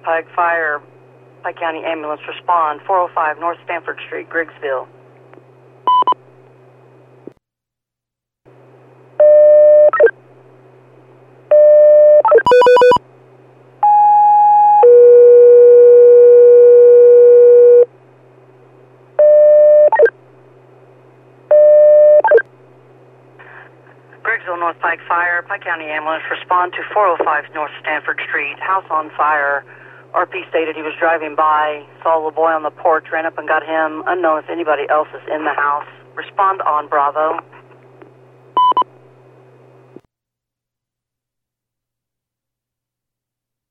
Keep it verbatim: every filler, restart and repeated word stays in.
Pike Fire, Pike County Ambulance, respond, four oh five North Stanford Street, Griggsville. Griggsville, North Pike Fire, Pike County Ambulance, respond to four oh five North Stanford Street, house on fire. R P stated he was driving by, saw a little boy on the porch, ran up and got him, unknown if anybody else is in the house. Respond on Bravo.